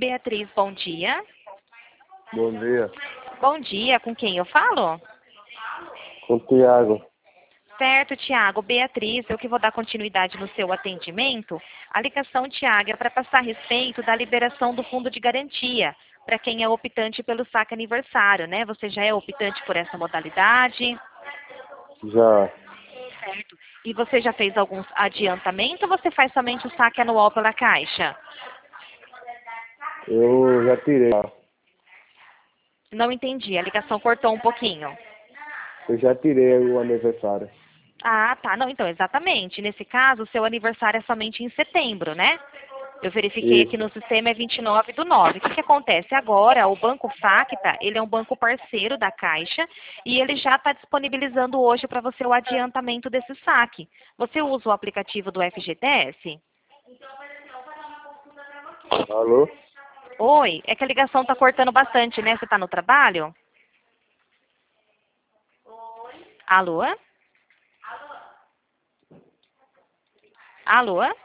Beatriz, bom dia. Bom dia. Bom dia, com quem eu falo? Com o Tiago. Certo, Tiago. Beatriz, eu que vou dar continuidade no seu atendimento. A ligação, Tiago, é para passar a respeito da liberação do fundo de garantia, para quem é optante pelo saque aniversário, né? Você já é optante por essa modalidade? Já. Certo. E você já fez algum adiantamento ou você faz somente o saque anual pela Caixa? Eu já tirei. Não entendi, a ligação cortou um pouquinho. Eu já tirei o aniversário. Ah, tá. Não, então, exatamente. Nesse caso, o seu aniversário é somente em setembro, né? Eu verifiquei aqui Isso. no sistema, é 29/9. O que acontece agora? O Banco Facta, ele é um banco parceiro da Caixa e ele já está disponibilizando hoje para você o adiantamento desse saque. Você usa o aplicativo do FGTS? Alô? Oi, é que a ligação está cortando bastante, né? Você está no trabalho? Alô? Alô?